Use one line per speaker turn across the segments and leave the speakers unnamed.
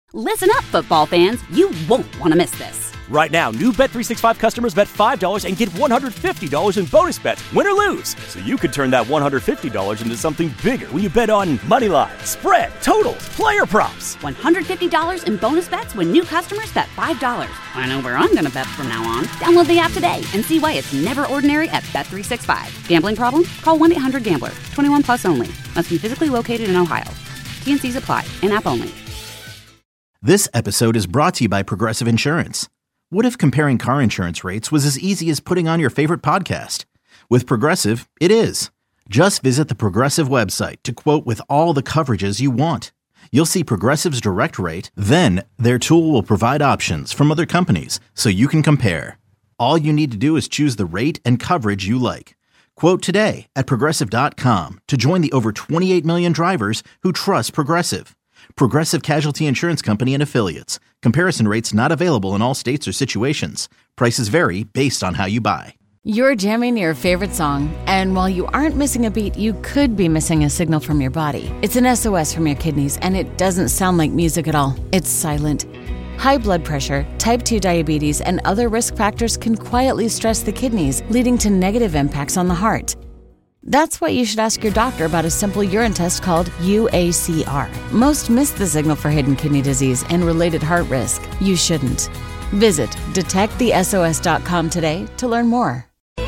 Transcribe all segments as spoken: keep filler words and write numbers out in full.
Listen up, football fans. You won't want to miss this.
Right now, new Bet three sixty-five customers bet five dollars and get one hundred fifty dollars in bonus bets, win or lose. So you could turn that one hundred fifty dollars into something bigger when you bet on money line, spread, totals, player props.
one hundred fifty dollars in bonus bets when new customers bet five dollars. I know where I'm going to bet from now on. Download the app today and see why it's never ordinary at Bet three sixty-five. Gambling problem? Call one eight hundred gambler. twenty-one plus only. Must be physically located in Ohio. T and C's apply. In-app only.
This episode is brought to you by Progressive Insurance. What if comparing car insurance rates was as easy as putting on your favorite podcast? With Progressive, it is. Just visit the Progressive website to quote with all the coverages you want. You'll see Progressive's direct rate, then their tool will provide options from other companies so you can compare. All you need to do is choose the rate and coverage you like. Quote today at Progressive dot com to join the over twenty-eight million drivers who trust Progressive. Progressive Casualty Insurance Company and Affiliates. Comparison rates not available in all states or situations. Prices vary based on how you buy.
You're jamming your favorite song, and while you aren't missing a beat, you could be missing a signal from your body. It's an S O S from your kidneys, and it doesn't sound like music at all. It's silent. High blood pressure, type two diabetes, and other risk factors can quietly stress the kidneys, leading to negative impacts on the heart. That's why you should ask your doctor about a simple urine test called U A C R. Most miss the signal for hidden kidney disease and related heart risk. You shouldn't. Visit detect the S O S dot com today to learn more.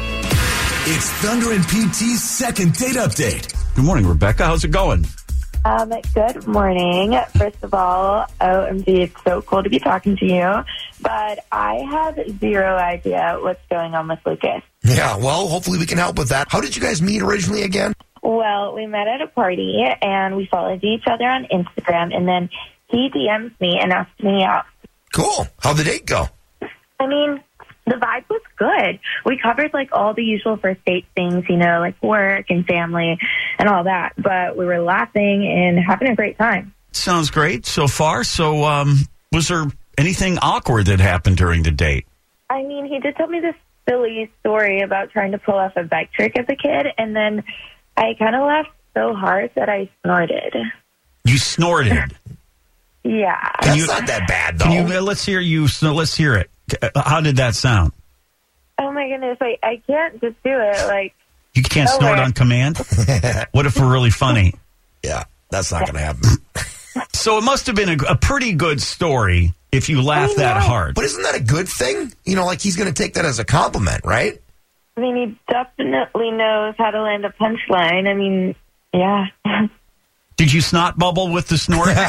It's Thunder and P T's second date update.
Good morning, Rebecca. How's it going?
Um, good morning. First of all, O M G, it's so cool to be talking to you. But I have zero idea what's going on with Lucas.
Yeah, well, hopefully we can help with that. How did you guys meet originally again?
Well, we met at a party, and we followed each other on Instagram, and then he D Ms me and asked me out.
Cool. How'd the date go?
I mean, the vibe was good. We covered, like, all the usual first date things, you know, like work and family and all that. But we were laughing and having a great time.
Sounds great so far. So, um, was there anything awkward that happened during the date?
I mean, he did tell me this silly story about trying to pull off a bike trick as a kid, and then I kind of laughed so hard that I snorted.
You snorted?
Yeah.
That's
you,
not that bad, though.
Can you, uh, let's hear you. So let's hear it. How did that sound?
Oh, my goodness. I, I can't just do it. Like,
You can't
no
snort
way.
on command? What if we're really funny?
Yeah, that's not going to happen.
So it must have been a, a pretty good story if you laugh
I
that
know.
hard.
But isn't that a good thing? You know, like he's going to take that as a compliment, right?
I mean, he definitely knows how to land a punchline. I mean, yeah.
Did you snot bubble with the snort?
No,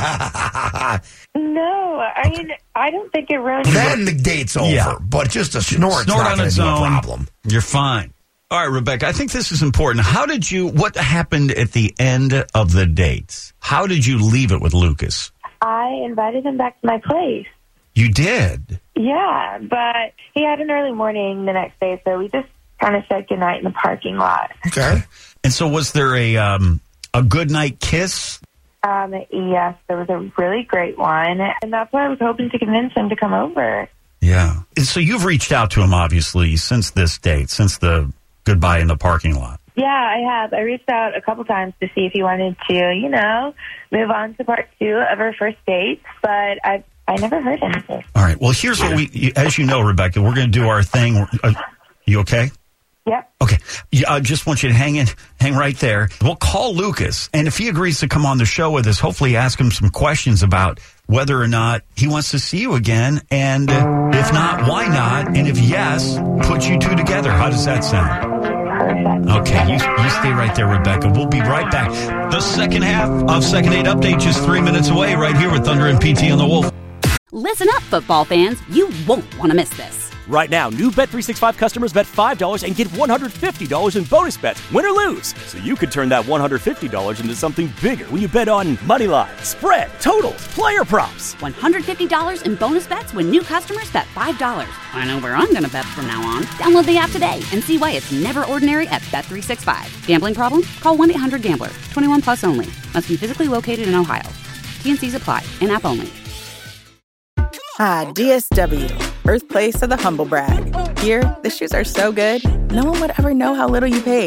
I mean, I don't think it ruined
Then the date's over.
Yeah.
But just a snort's
Snort
not
on
going
its
to be a
own.
problem.
You're fine. All right, Rebecca, I think this is important. How did you, what happened at the end of the date? How did you leave it with Lucas?
I invited him back to my place.
You did?
Yeah, but he had an early morning the next day, so we just kind of said goodnight in the parking lot.
Okay.
And so was there a um, a goodnight kiss?
Um, yes, there was a really great one, and that's why I was hoping to convince him to come over.
Yeah. And so you've reached out to him, obviously, since this date, since the goodbye in the parking lot.
Yeah, I have. I reached out a couple times to see if he wanted to, you know, move on to part two of our first date, but I I never heard anything.
All right. Well, here's what we, as you know, Rebecca, we're going to do our thing. Uh, you okay?
Yep.
Okay. Yeah, I just want you to hang in, hang right there. We'll call Lucas, and if he agrees to come on the show with us, hopefully ask him some questions about whether or not he wants to see you again, and if not, why not? And if yes, put you two together. How does that sound?
Perfect.
Okay, you, you stay right there, Rebecca. We'll be right back. The second half of Second Date Update, just three minutes away, right here with Thunder and P T on the Wolf.
Listen up, football fans. You won't want to miss this.
Right now, new Bet three sixty-five customers bet five dollars and get one hundred fifty dollars in bonus bets, win or lose. So you could turn that one hundred fifty dollars into something bigger when you bet on money line, spread, totals, player props.
one hundred fifty dollars in bonus bets when new customers bet five dollars. I know where I'm going to bet from now on. Download the app today and see why it's never ordinary at Bet three sixty-five. Gambling problem? Call one eight hundred gambler. twenty-one plus only. Must be physically located in Ohio. T and C's apply. In-app only.
Ah, D S W, birthplace of the humble brag. Here, the shoes are so good, no one would ever know how little you paid.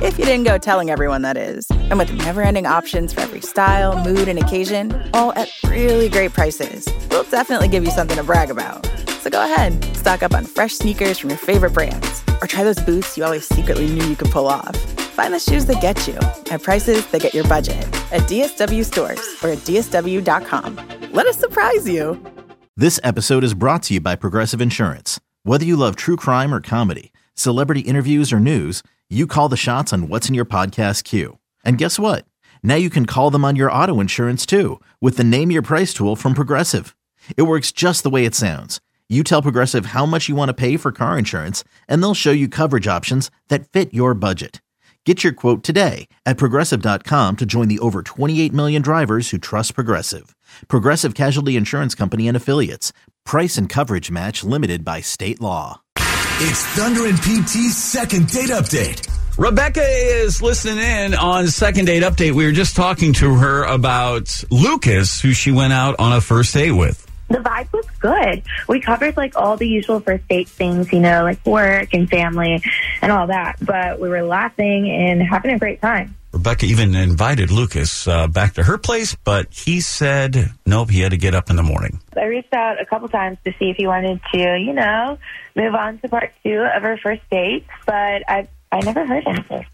If you didn't go telling everyone, that is. And with never-ending options for every style, mood, and occasion, all at really great prices, we'll definitely give you something to brag about. So go ahead, stock up on fresh sneakers from your favorite brands, or try those boots you always secretly knew you could pull off. Find the shoes that get you at prices that get your budget at D S W stores or at D S W dot com. Let us surprise you.
This episode is brought to you by Progressive Insurance. Whether you love true crime or comedy, celebrity interviews or news, you call the shots on what's in your podcast queue. And guess what? Now you can call them on your auto insurance too with the Name Your Price tool from Progressive. It works just the way it sounds. You tell Progressive how much you want to pay for car insurance, and they'll show you coverage options that fit your budget. Get your quote today at Progressive dot com to join the over twenty-eight million drivers who trust Progressive. Progressive Casualty Insurance Company and Affiliates. Price and coverage match limited by state law.
It's Thunder and P T's second date update.
Rebecca is listening in on Second Date Update. We were just talking to her about Lucas, who she went out on a first date with.
The vibe was good. We covered like all the usual first date things, you know, like work and family and all that. But we were laughing and having a great time.
Rebecca even invited Lucas uh, back to her place, but he said, nope, he had to get up in the morning.
I reached out a couple times to see if he wanted to, you know, move on to part two of our first date, but I I never heard anything.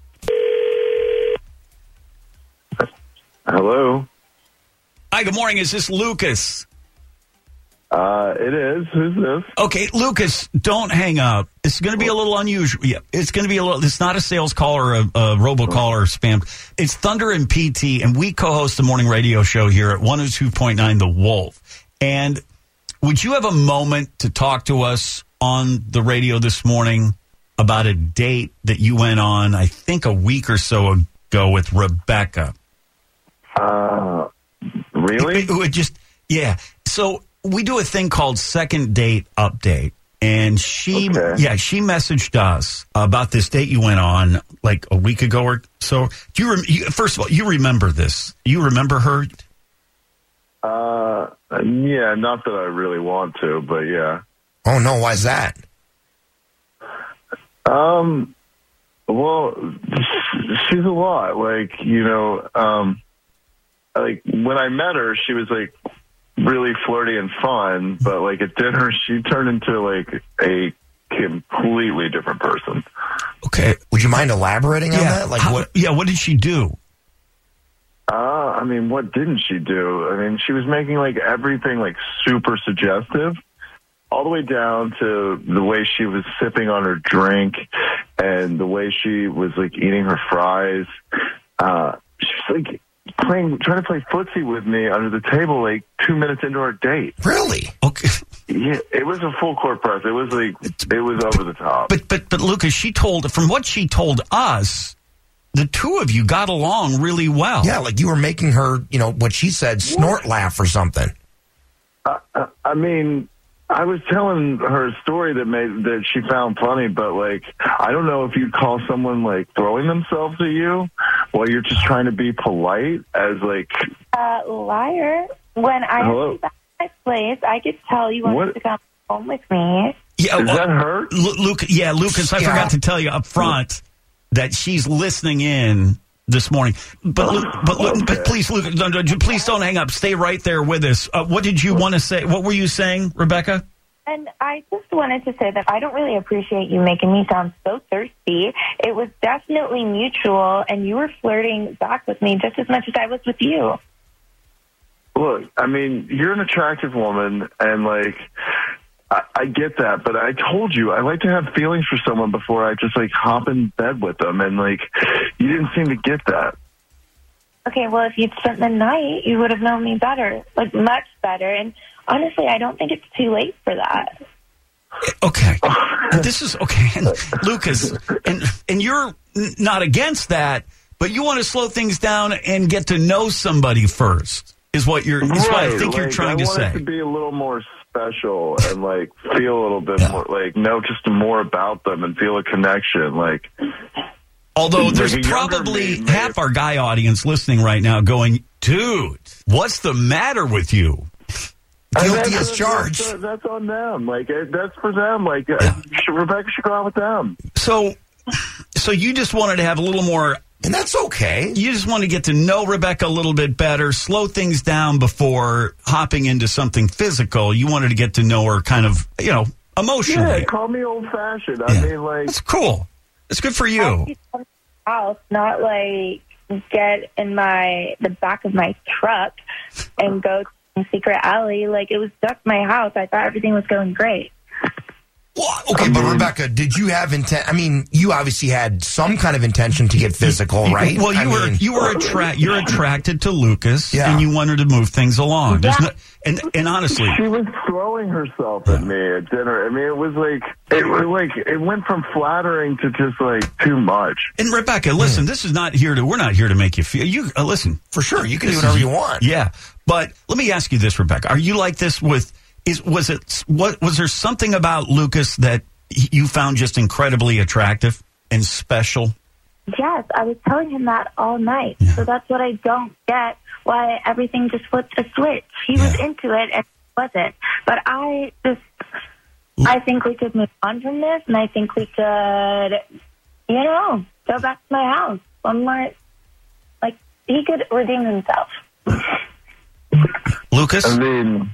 Hello.
Hi, good morning. Is this Lucas?
Uh, it is. Who's this?
Okay, Lucas, don't hang up. It's going to be a little unusual. Yeah, it's going to be a little. It's not a sales call or a, a robocall or spam. It's Thunder and P T, and we co-host the morning radio show here at one oh two point nine The Wolf. And would you have a moment to talk to us on the radio this morning about a date that you went on, I think a week or so ago with Rebecca?
Uh, really?
It, it just, yeah. So we do a thing called Second Date Update. And she, okay. yeah, she messaged us about this date you went on like a week ago or so. Do you, rem- you first of all, you remember this? You remember her?
Uh, yeah, not that I really want to, but yeah.
Oh no, why's that?
Um, well, she's a lot. Like, you know, um, like when I met her, she was like really flirty and fun, but like at dinner, she turned into like a completely different person.
Okay. Would you mind elaborating on
yeah.
that? Like
How,
what?
Yeah. What did she do?
Uh, I mean, what didn't she do? I mean, she was making like everything like super suggestive, all the way down to the way she was sipping on her drink and the way she was like eating her fries. Uh, she's like playing, trying to play footsie with me under the table like two minutes into our date.
Really?
Okay.
Yeah, it was a full court press. It was like, it was over the top.
But, but, but Lucas, she told, from what she told us, the two of you got along really well.
Yeah, like you were making her, you know, what she said, snort laugh or something.
Uh, uh, I mean, I was telling her a story that made that she found funny, but like, I don't know if you'd call someone like throwing themselves at you while you're just trying to be polite as like.
Uh, liar. When I was at my place, I could tell you wanted what? to come home with me.
Yeah,
Is that her?
Lu- Luke, yeah, Lucas, I yeah. forgot to tell you up front that she's listening in this morning. But Luke, but, Luke, okay. but please, Luke, please don't hang up. Stay right there with us. Uh, what did you want to say? What were you saying, Rebecca?
And I just wanted to say that I don't really appreciate you making me sound so thirsty. It was definitely mutual, and you were flirting back with me just as much as I was with you.
Look, I mean, you're an attractive woman, and like, I, I get that, but I told you I like to have feelings for someone before I just like hop in bed with them, and like, you didn't seem to get that.
Okay, well, if you'd spent the night, you would have known me better, like much better, and honestly, I don't think it's too late for that.
Okay, this is okay, and Lucas, and and you're not against that, but you want to slow things down and get to know somebody first. Is what you're? Is right, what I think like, you're trying
I
to
want
say.
It to be a little more special and like feel a little bit yeah. more, like know just more about them and feel a connection. Like,
although there's like probably me, half our guy audience listening right now, going, "Dude, what's the matter with you?"
Guilty as charged.
That's, that's on them. Like that's for them. Like yeah. uh, Rebecca should go out with them.
So. So you just wanted to have a little more...
And that's okay.
You just want to get to know Rebecca a little bit better, slow things down before hopping into something physical. You wanted to get to know her kind of, you know, emotionally.
Yeah, call me old-fashioned. I
Yeah.
mean, like...
That's cool. It's good for you.
House, not like get in my the back of my truck and go to a secret alley. Like, it was just my house. I thought everything was going great.
Well, okay, but Rebecca, did you have intent? I mean, you obviously had some kind of intention to get physical, right?
Well, you
I
were
mean,
you were attra- you're attracted to Lucas,
Yeah.
and you wanted to move things along. There's no, and and honestly,
She was throwing herself at me at dinner. I mean, it was like it was like it went from flattering to just like too much.
and Rebecca, listen, this is not here to. We're not here to make you feel. You uh, listen
for sure, you can do
This
whatever
is-
you want.
Yeah, but let me ask you this, Rebecca: are you like this with? Is was it what was there something about Lucas that you found just incredibly attractive and special?
Yes, I was telling him that all night.
Yeah.
So that's what I don't get, why everything just flipped a switch. He was
Yeah.
into it and I wasn't. But I just, I think we could move on from this, and I think we could, you know, go back to my house. One more, like, he could redeem himself.
Lucas,
I mean,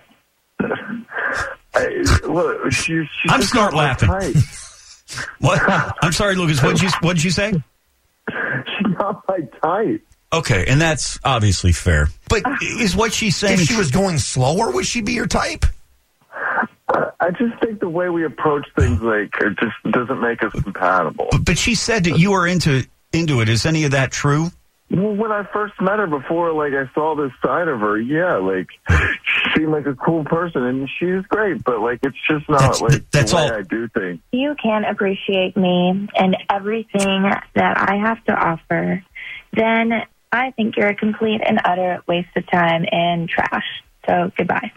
I, look, she, she
I'm
just
start
got my
laughing.
type.
what? I'm sorry, Lucas. What'd you what'd you say?
She's not my type.
Okay, and that's obviously fair. But is what she's saying?
If she was going slower, would she be your type?
I just think the way we approach things, like, it just doesn't make us compatible.
But, but she said that you were into into it. Is any of that true?
Well, when I first met her before, like, I saw this side of her, yeah, like, she seemed like a cool person, and she's great, but, like, it's just not,
That's-
like,
that's
the way
all-
I do things.
You can appreciate me and everything that I have to offer, then I think you're a complete and utter waste of time and trash. So, goodbye.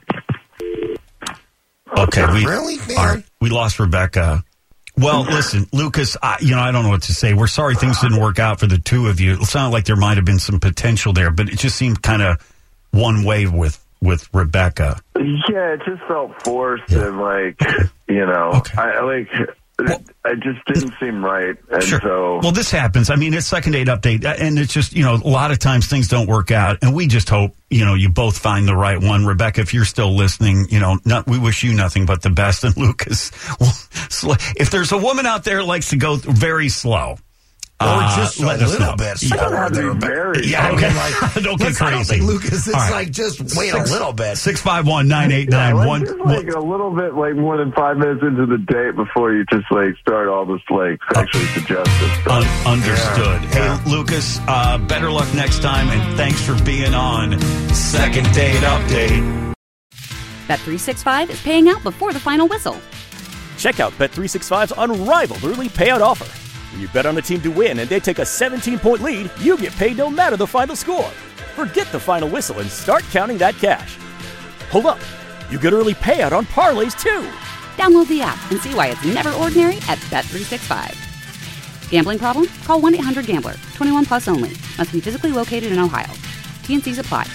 Okay, we
Really, man?
all right, we lost Rebecca. Well, listen, Lucas, I, you know, I don't know what to say. We're sorry things didn't work out for the two of you. It sounded like there might have been some potential there, but it just seemed kind of one way with with Rebecca.
Yeah, it just felt forced,
Yeah.
and, like, you know,
Okay.
I, I like,
Well-
it just didn't seem right, and
Sure.
so...
Well, this happens. I mean, it's second date update, and it's just, you know, a lot of times things don't work out, and we just hope, you know, you both find the right one. Rebecca, if you're still listening, you know, not, we wish you nothing but the best. And Lucas, well, sl- if there's a woman out there who likes to go very slow,
Or
uh,
just a
let us
little
know.
bit
I don't
slower
have to
there,
be
Rebecca.
married.
Yeah,
I
okay.
mean, like,
Don't get
let's- I don't
crazy.
think, Lucas, it's
All right.
like just wait a little bit.
six five one, nine eight
Yeah,
nine
like,
one.
just like a little bit, like more than five minutes into the date before you just like start all this like sexually suggestive stuff.
Un- understood.
Yeah, yeah.
Hey, Lucas, uh, better luck next time, and thanks for being on Second Date Update.
Bet three sixty-five is paying out before the final whistle.
Check out Bet three sixty-five's unrivaled early payout offer. When you bet on a team to win and they take a seventeen-point lead, you get paid no matter the final score. Forget the final whistle and start counting that cash. Hold up. You get early payout on parlays, too.
Download the app and see why it's never ordinary at Bet three sixty-five. Gambling problem? Call one eight hundred gambler. twenty-one plus only. Must be physically located in Ohio. T and C's apply.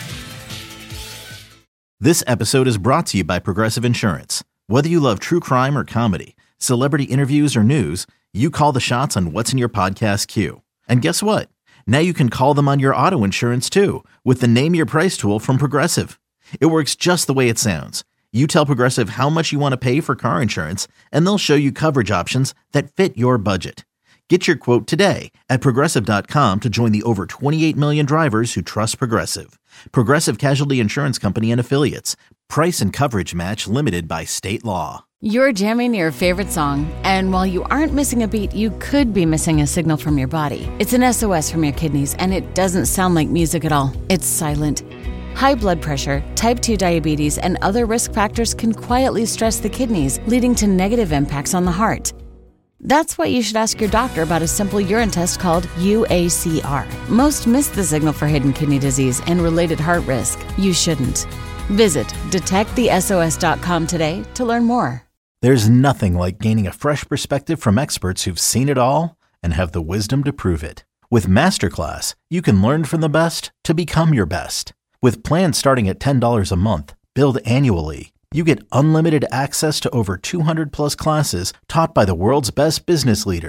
This episode is brought to you by Progressive Insurance. Whether you love true crime or comedy, celebrity interviews or news, you call the shots on what's in your podcast queue. And guess what? Now you can call them on your auto insurance too with the Name Your Price tool from Progressive. It works just the way it sounds. You tell Progressive how much you want to pay for car insurance, and they'll show you coverage options that fit your budget. Get your quote today at Progressive dot com to join the over twenty-eight million drivers who trust Progressive. Progressive Casualty Insurance Company and Affiliates. Price and coverage match limited by state law.
You're jamming your favorite song, and while you aren't missing a beat, you could be missing a signal from your body. It's an S O S from your kidneys, and it doesn't sound like music at all. It's silent. High blood pressure, type two diabetes, and other risk factors can quietly stress the kidneys, leading to negative impacts on the heart. That's why you should ask your doctor about a simple urine test called U A C R. Most miss the signal for hidden kidney disease and related heart risk. You shouldn't. Visit detect the S O S dot com today to learn more.
There's nothing like gaining a fresh perspective from experts who've seen it all and have the wisdom to prove it. With Masterclass, you can learn from the best to become your best. With plans starting at ten dollars a month, billed annually, you get unlimited access to over two hundred plus classes taught by the world's best business leaders.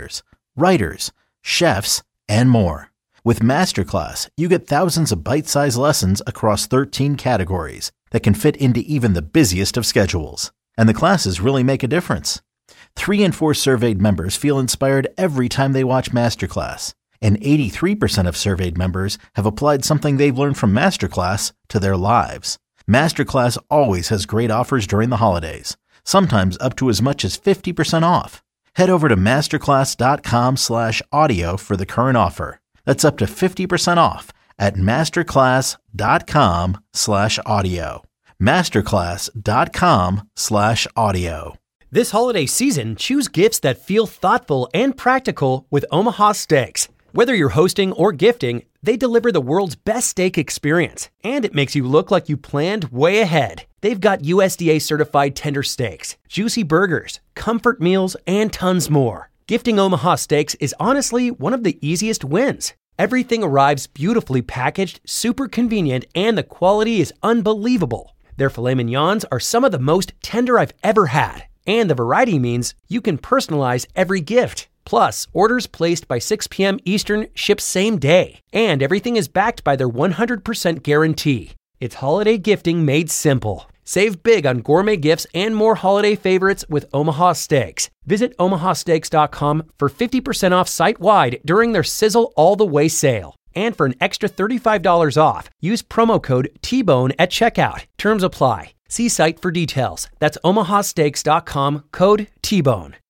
writers, chefs, and more. With Masterclass, you get thousands of bite-sized lessons across thirteen categories that can fit into even the busiest of schedules. And the classes really make a difference. Three in four surveyed members feel inspired every time they watch Masterclass. And eighty-three percent of surveyed members have applied something they've learned from Masterclass to their lives. Masterclass always has great offers during the holidays, sometimes up to as much as fifty percent off. Head over to masterclass.com slash audio for the current offer. That's up to fifty percent off at masterclass.com slash audio. Masterclass.com slash audio.
This holiday season, choose gifts that feel thoughtful and practical with Omaha Steaks. Whether you're hosting or gifting, they deliver the world's best steak experience, and it makes you look like you planned way ahead. They've got U S D A certified tender steaks, juicy burgers, comfort meals, and tons more. Gifting Omaha Steaks is honestly one of the easiest wins. Everything arrives beautifully packaged, super convenient, and the quality is unbelievable. Their filet mignons are some of the most tender I've ever had, and the variety means you can personalize every gift. Plus, orders placed by six p.m. Eastern ship same day, and everything is backed by their one hundred percent guarantee. It's holiday gifting made simple. Save big on gourmet gifts and more holiday favorites with Omaha Steaks. Visit omaha steaks dot com for fifty percent off site-wide during their Sizzle All the Way sale. And for an extra thirty-five dollars off, use promo code T bone at checkout. Terms apply. See site for details. That's omaha steaks dot com, code T bone.